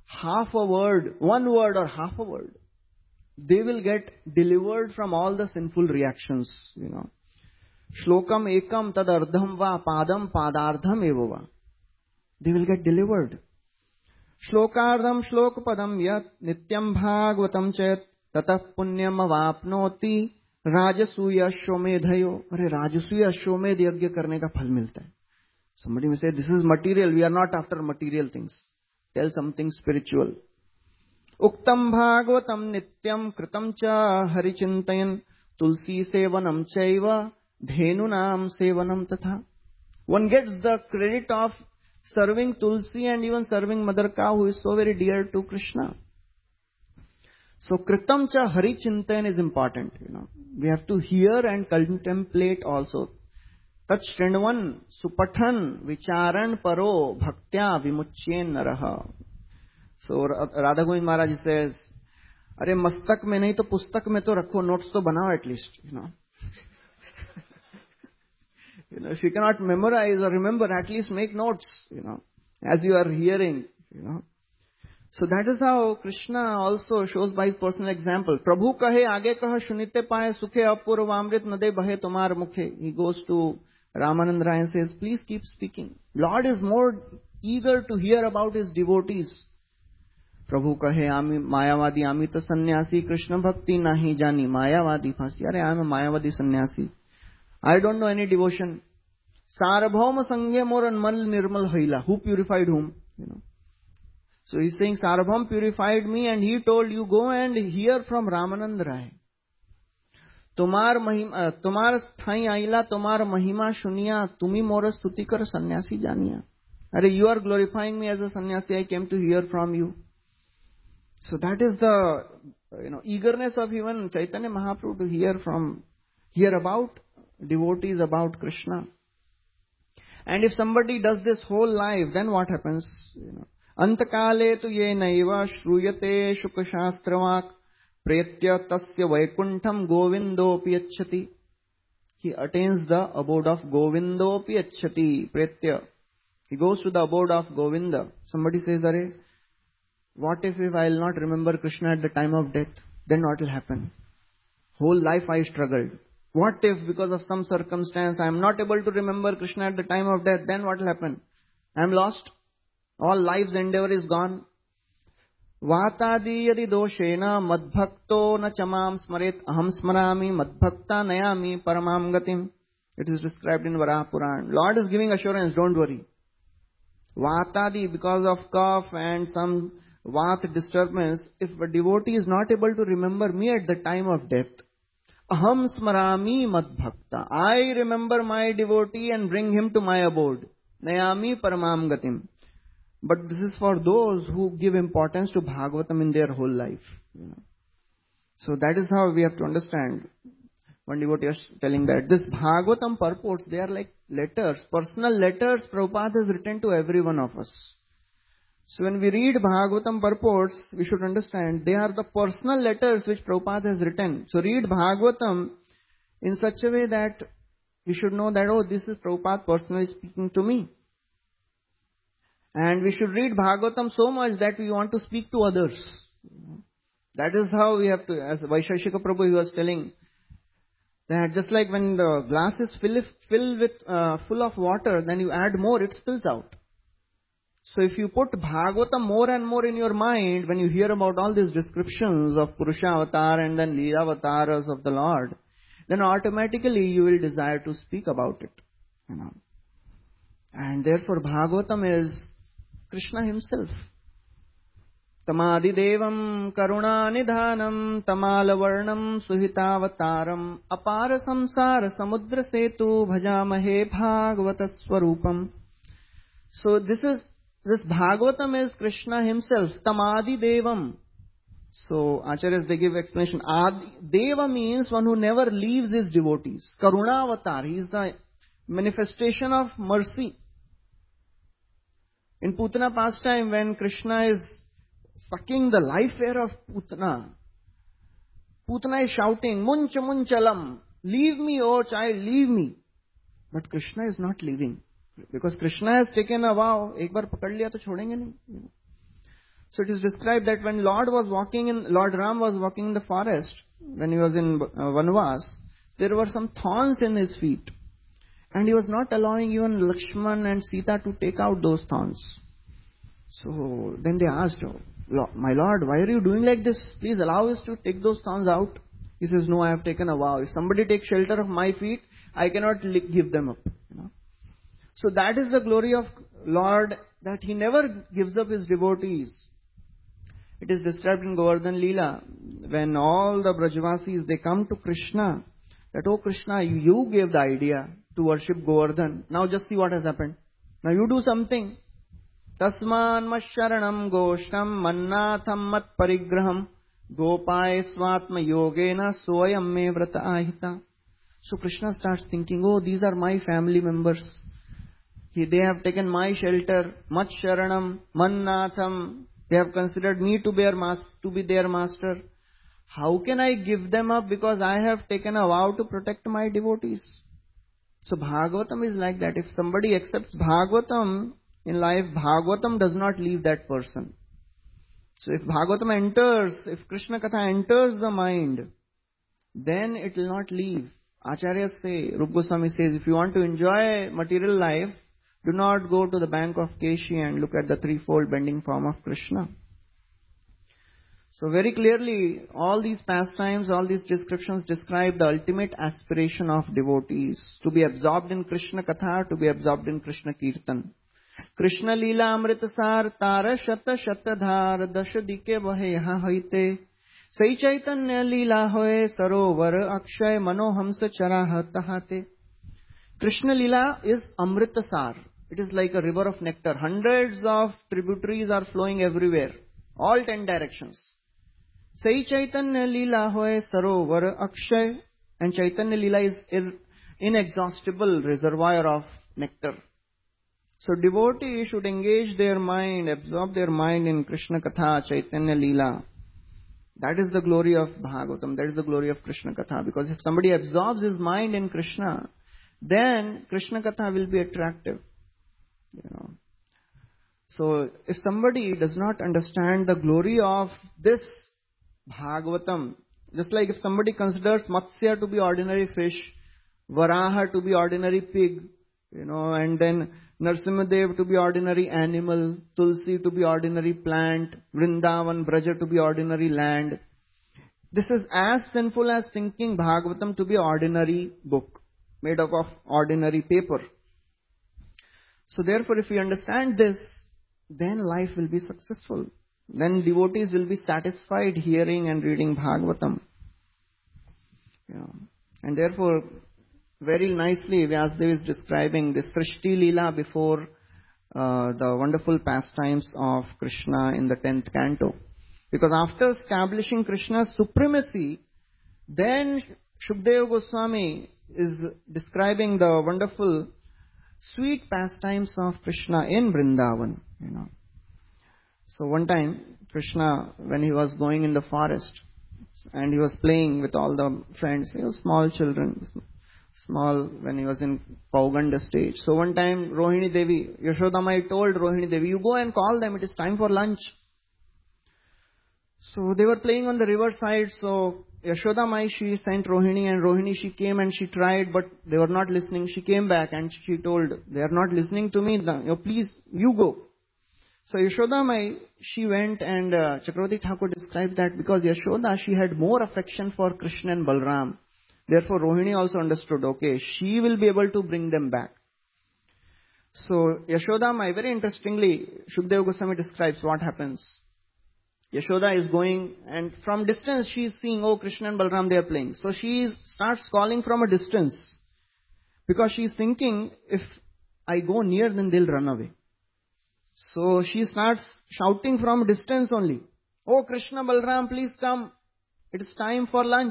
half a word, one word or half a word, they will get delivered from all the sinful reactions, you know. Shlokam ekam tad ardham va padam padardham eva va. They will get delivered. Shlokardham shlok padam yat nityam bhagavatam chet tatah punyam avapnoti rajasuya shomedhayo. Arre rajasuya shomed yagya karne ka phal milta hai. Somebody may say, this is material, we are not after material things. Tell something spiritual. Uktam bhagavatam nityam kritam cha harichintayan tulsi sevanam chaiva dhenunam sevanam tatha. One gets the credit of serving tulsi and even serving mother cow who is so very dear to Krishna. So kritam cha harichintayan is important. You know, we have to hear and contemplate also. Tach Srinvan supathan vicharan paro bhaktya vimuchyen naraha. So Radha Govind Maharaj says, अरे मस्तक में नहीं तो पुस्तक में तो रखो, notes तो बनाओ at least, you know. You know, if you cannot memorize or remember, at least make notes, you know, as you are hearing, you know. So that is how Krishna also shows by his personal example. Prabhu kahe aage kaha shunite paye sukhe apurvamrit nade bahe tomar mukhe. He goes to Ramanand Rai and says, please keep speaking. Lord is more eager to hear about his devotees. Prabhu kahe ami mayavadi ami to sannyasi Krishna bhakti nahi jani mayavadi phasi. Are I am a mayavadi sannyasi. I don't know any devotion. Sarabhauma sangye moran mal nirmal haila. Who purified whom? You know. So he's saying Sarabhaum purified me and he told you go and hear from Ramanand Rai. Tomar mahima, tomar sthai aila, tomar mahima shunya, tumi mora stuti kar sannyasi janiya. Are you are glorifying me as a sannyasi, I came to hear from you. So that is the, you know, eagerness of even Chaitanya Mahaprabhu to hear from, hear about devotees, about Krishna. And if somebody does this whole life, then what happens? You know, Antakale tu ye naiva shruyate shukashastravak pretya tasya vaikuntham govindopi acchati. He attains the abode of govindopi acchati. Pretya. He goes to the abode of Govinda. Somebody says, Are, what if, if I will not remember Krishna at the time of death? Then what will happen? Whole life I struggled. What if because of some circumstance I am not able to remember Krishna at the time of death? Then what will happen? I am lost. All life's endeavor is gone. Vatadi yadi doshena madbhakto na chamam smaret aham smarami madbhakta nayami paramam gatim. It is described in Varaha Puran. Lord is giving assurance, don't worry. Vatadi, because of cough and some vat disturbance, if a devotee is not able to remember me at the time of death, aham smarami madbhakta. I remember my devotee and bring him to my abode. Nayami paramam gatim. But this is for those who give importance to Bhagavatam in their whole life. You know. So that is how we have to understand. One devotee is telling that this Bhagavatam purports, they are like letters, personal letters Prabhupada has written to every one of us. So when we read Bhagavatam purports, we should understand they are the personal letters which Prabhupada has written. So read Bhagavatam in such a way that we should know that, oh, this is Prabhupada personally speaking to me. And we should read Bhagavatam so much that we want to speak to others. That is how we have to, as Vaisheshika Prabhu he was telling, that just like when the glass is fill, filled with, uh, full of water, then you add more, it spills out. So if you put Bhagavatam more and more in your mind, when you hear about all these descriptions of Purusha Avatar and then Leela Avatars of the Lord, then automatically you will desire to speak about it. You know. And therefore Bhagavatam is Krishna himself. Tamadidevam karunanidhanam tamalavarnam suhitavataram apara samsara samudra setu bhajamahe bhagavata swarupam. So this is, this Bhagavatam is Krishna himself. Tamadidevam. So Acharyas, they give explanation. Adi, Deva means one who never leaves his devotees. Karunavatar, he is the manifestation of mercy. In Putana pastime, when Krishna is sucking the life air of Putana, Putana is shouting, Muncha Munchalam, leave me, oh child, leave me. But Krishna is not leaving. Because Krishna has taken a vow, ek bar pakad liya to chhodenge nahi. So it is described that when Lord was walking in, Lord Ram was walking in the forest, when he was in uh, Vanvas, there were some thorns in his feet. And he was not allowing even Lakshman and Sita to take out those thorns. So then they asked, oh, my Lord, why are you doing like this? Please allow us to take those thorns out. He says, no, I have taken a vow. If somebody takes shelter of my feet, I cannot give them up. You know? So that is the glory of Lord, that He never gives up His devotees. It is described in Govardhan Leela, when all the Brajavasis, they come to Krishna, that, oh Krishna, you gave the idea to worship Govardhan. Now just see what has happened. Now you do something. Tasman masharanam goshtam mannatham mat parigraham gopai swatma yogena soyam me vrata ahita. So Krishna starts thinking, oh, these are my family members. They have taken my shelter, mat sharanam, mannatham. They have considered me to be, their mas- to be their master. How can I give them up, because I have taken a vow to protect my devotees? So Bhagavatam is like that. If somebody accepts Bhagavatam in life, Bhagavatam does not leave that person. So if Bhagavatam enters, if Krishna Katha enters the mind, then it will not leave. Acharyas say, Rupa Goswami says, if you want to enjoy material life, do not go to the bank of Keshi and look at the threefold bending form of Krishna. So very clearly, all these pastimes, all these descriptions describe the ultimate aspiration of devotees, to be absorbed in Krishna Katha, to be absorbed in Krishna Kirtan. Krishna Leela Amritasar Tara Shata Shata Dhar Dasha Dike Vahe Yaha Haite Sai Chaitanya Leela Hoye Sarovar Akshay Manohamsa Charaha Tahate. Krishna Leela is Amritasar. It is like a river of nectar. Hundreds of tributaries are flowing everywhere, all ten directions. Sai Chaitanya Leela Hoye Sarovar Akshay. And Chaitanya Leela is inexhaustible reservoir of nectar. So devotees should engage their mind, absorb their mind in Krishna Katha, Chaitanya Leela. That is the glory of Bhagavatam. That is the glory of Krishna Katha. Because if somebody absorbs his mind in Krishna, then Krishna Katha will be attractive. You know. So if somebody does not understand the glory of this Bhagavatam, just like if somebody considers Matsya to be ordinary fish, Varaha to be ordinary pig, you know, and then Narsimhadev to be ordinary animal, Tulsi to be ordinary plant, Vrindavan, Braja to be ordinary land. This is as sinful as thinking Bhagavatam to be ordinary book, made up of ordinary paper. So therefore, if we understand this, then life will be successful. Then devotees will be satisfied hearing and reading Bhagavatam. You know, and therefore, very nicely, Vyasadeva is describing the Srishti Leela before uh, the wonderful pastimes of Krishna in the tenth canto. Because after establishing Krishna's supremacy, then Shukadeva Goswami is describing the wonderful sweet pastimes of Krishna in Vrindavan. You know. So one time, Krishna, when he was going in the forest, and he was playing with all the friends, you know, small children, small, when he was in Pauganda stage. So one time, Rohini Devi, Yashodamai told Rohini Devi, you go and call them, it is time for lunch. So they were playing on the riverside, so Yashodamai, she sent Rohini, and Rohini, she came and she tried, but they were not listening. She came back and she told, they are not listening to me, you know, please, you go. So Yashodamai, she went, and uh, Chakravarti Thakur described that because Yashoda, she had more affection for Krishna and Balram. Therefore, Rohini also understood, okay, she will be able to bring them back. So, Yashodamai, very interestingly, Shukadeva Goswami describes what happens. Yashoda is going, and from distance she is seeing, oh, Krishna and Balram, they are playing. So, she is, starts calling from a distance. Because she is thinking, if I go near, then they'll run away. So, she starts shouting from distance only. Oh, Krishna, Balram, please come. It is time for lunch.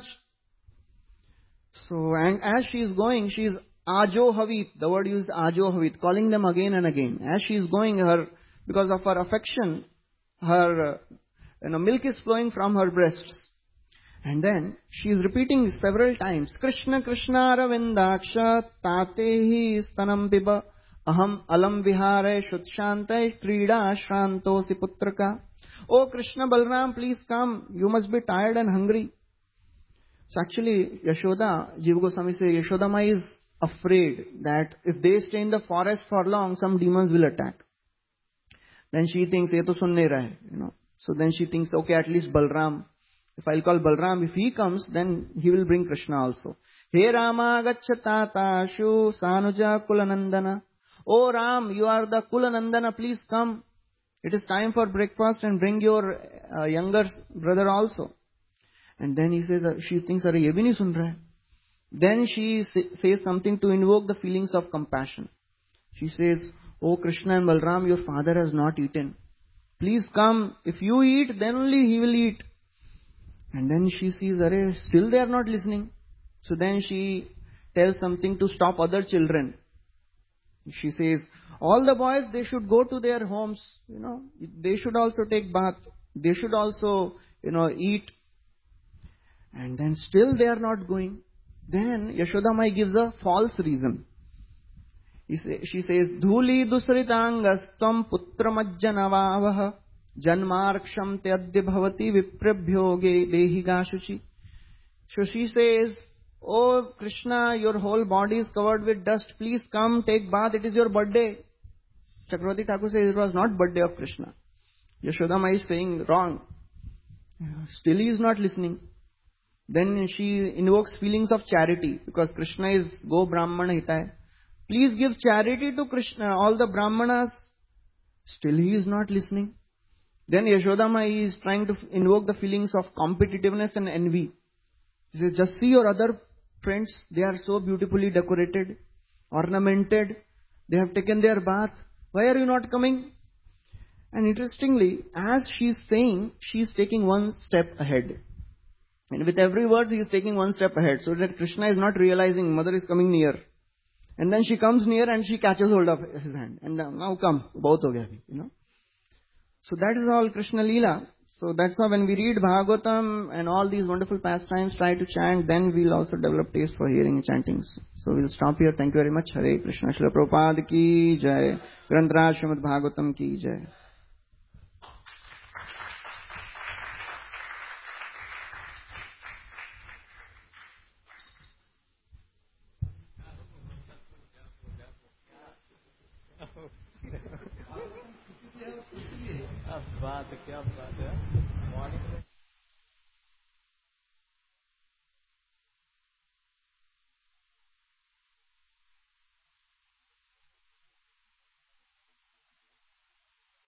So, and as she is going, she is Ajo Havit, the word used Ajo Havit, calling them again and again. As she is going, her, because of her affection, her, you know, milk is flowing from her breasts. And then, she is repeating several times, Krishna Krishna Ravindaksha Tatehi Stanam Biba Aham Alam Vihare Shutshante Krida Shrantosi Putraka. Oh Krishna, Balram, please come. You must be tired and hungry. So actually, Yashoda, Jiva Goswami says, Yashodama is afraid that if they stay in the forest for long, some demons will attack. Then she thinks, ye to sun nahi rahe, you know. So then she thinks, okay, at least Balram. If I'll call Balram, if he comes, then he will bring Krishna also. He Rama gacchata tashu sanuja kulanandana. Oh Ram, you are the Kulanandana, please come. It is time for breakfast and bring your uh, younger brother also. And then he says, uh, she thinks, Arey, ye bhi nahi sun raha hai. Then she say, says something to invoke the feelings of compassion. She says, oh Krishna and Balram, your father has not eaten. Please come. If you eat, then only he will eat. And then she sees, Arey, still they are not listening. So then she tells something to stop other children. She says, all the boys, they should go to their homes, you know, they should also take bath, they should also, you know, eat. And then still they are not going. Then Yashoda Mai gives a false reason. He say, she says, Dhuli dusritangastam putramajjanavavaha janmarksham te adya bhavati viprabhyoge dehigashuchi. So she says, oh Krishna, your whole body is covered with dust. Please come, take bath. It is your birthday. Chakravarti Thakur says it was not birthday of Krishna. Yashoda Mai is saying wrong. Still he is not listening. Then she invokes feelings of charity because Krishna is Go Brahmana Hitaya. Please give charity to Krishna, all the Brahmanas. Still he is not listening. Then Yashoda Mai is trying to invoke the feelings of competitiveness and envy. He says, just see your other friends, they are so beautifully decorated, ornamented, they have taken their bath. Why are you not coming? And interestingly, as she is saying, she is taking one step ahead. And with every word, she is taking one step ahead, so that Krishna is not realizing mother is coming near. And then she comes near and she catches hold of his hand. And now come, bahut ho gaya, you know. So that is all Krishna Leela. So that's how when we read Bhagavatam and all these wonderful pastimes, try to chant, then we'll also develop taste for hearing and chantings. So we'll stop here. Thank you very much. Hare Krishna. Srila Prabhupada ki jai. Grantaraj Srimad Bhagavatam ki jai. क्या बात है क्या बात है